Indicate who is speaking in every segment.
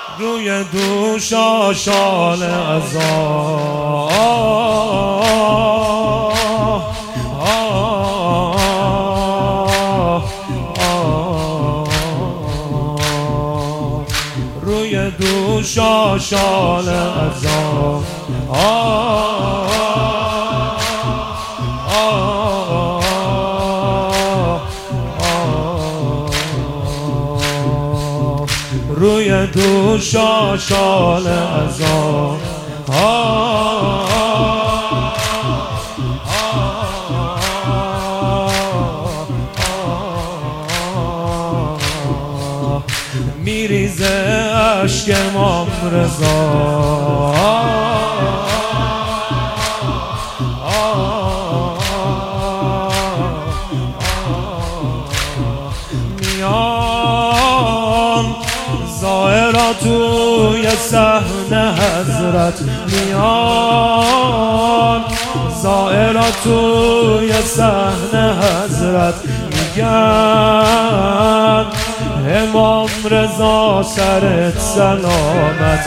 Speaker 1: روی دوش آشال عذاب روی دوش آشال عذاب روی دوش آشال عذاب میریزه اشک امام رضا زائرا توی صحنه حضرت میان زائرا توی صحنه حضرت میگن امام رضا سرت سلامت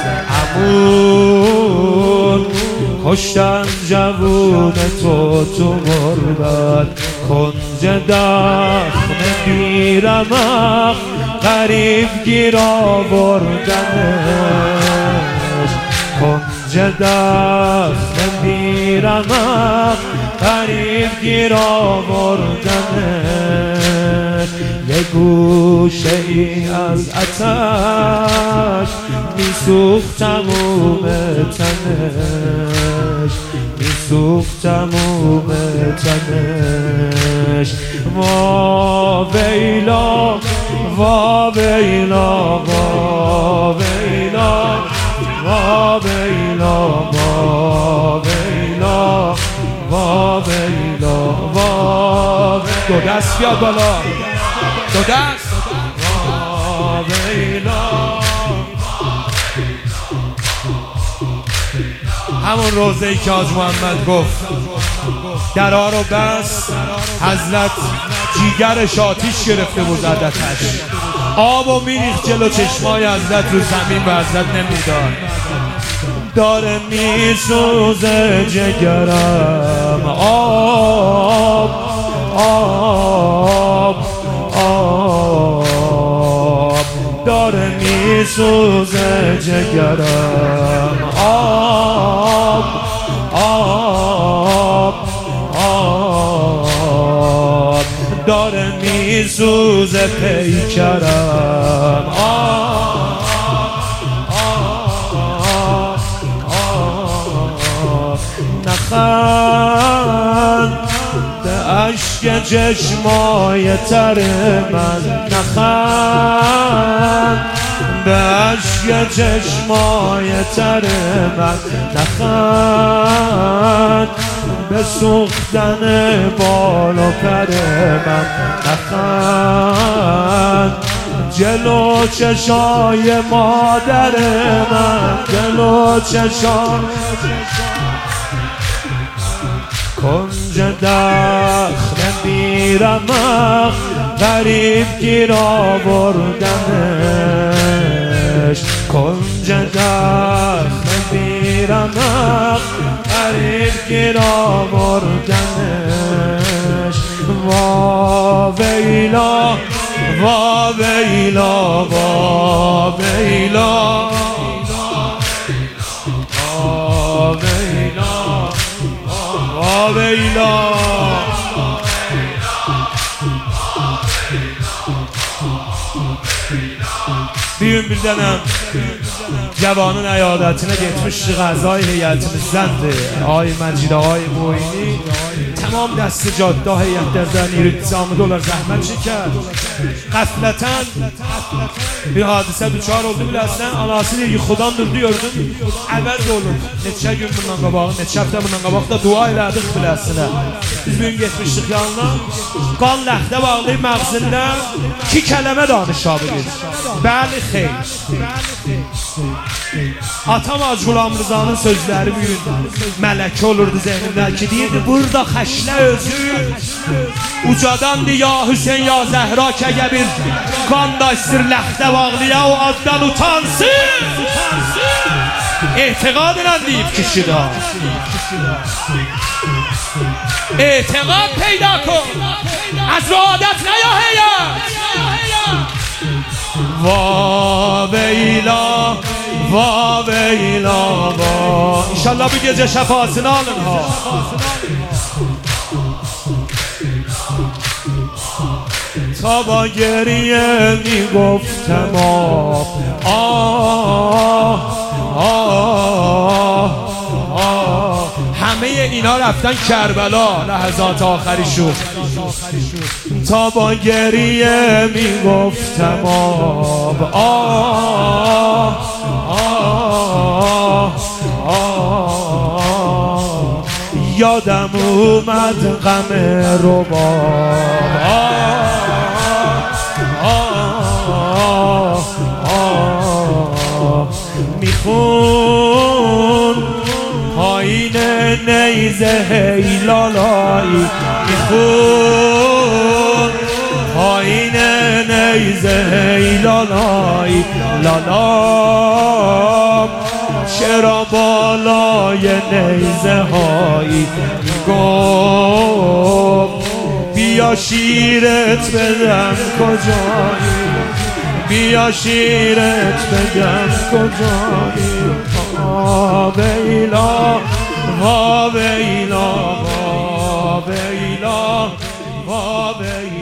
Speaker 1: عمون کشتن جوون تو غربت کنج دخم بیرمق غریب گیر آوردنش کنج دخم بیرمق غریب گیر آوردنش یه گوشه ای از آتش میسوخت تموم تنش میسوخت تموم تنش وا ویلا وا ویلا وا ویلا وا ویلا وا ویلا وا ویلا وا دو دست بیاد بالا دو دست وا ویلا همون روزه‌ای که حاج محمد گفت درها رو بس حضرت جیگرش آتیش گرفته بود زدتش آب و میریخت جلو چشمای حضرت رو زمین و حضرت نمیداد داره میسوزه جگرم آب آب آب داره میسوزه جگرم آب آب آب داره میسوزه پیکرم آب نخند به اشک چشمای تر من نخند به اشک چشمای تر من نخند به سوختن بال و پر من نخند جلو چشای مادر من جلو چشای کنج دخم بیرمق غریب گیر آوردنش کنج دخم بیرمق غریب گیر آوردنش وا ویلا وا ویلا وا ویلا وا ویلا وا ویلا بیون bildenem Cavanın əyadətinə getmişdik Qəzai heyətimizdendir Ay Məcid, ay Muini Tamam dəsti caddə heyətlərdən İrtizamıda onlar zəhmət çəkər Qəflətən bir hadisə düçar oldu biləsən Anası deyir ki xudan durdu gördün Əvəz olur Neçə gün bundan qabağı, neçə həftə bundan qabaq da dua elədik biləsinə Biz bugün getmişdik yanına Qan ləxtə bağlayıb məğzində 2 kələmə danışabilir Bəli xeyr Atam Hacı Qulam Rıza'nın sözləri bugün mələkə olurdu zehnimdə ki deyirdi burada xəş aşkla özü ucadandı ya Hüseyin ya Zəhra ki əgər bir qardaşdır ləxtə bağlıya o addan utansın. اعتقاد deyib kişi da اعتقاد پیدا کن از رو عادت نیا هیات وا ویلا وا ویلا وا انشالله bir gece şefaatini alın ha. تا با گریه میگفتم همه اینا رفتن کربلا لحظات آخریشون. تا با گریه میگفتم یادم اومد غم رباب میخون پایین نیزه هیلالایی میخون پایین نیزه هیلالایی لالام چرا بالای نیزه هایی گفت بیا شیرت بدم کجایی بیا شیرت بدم کجایی وا ویلا وا ویلا وا ویلا وا ویلا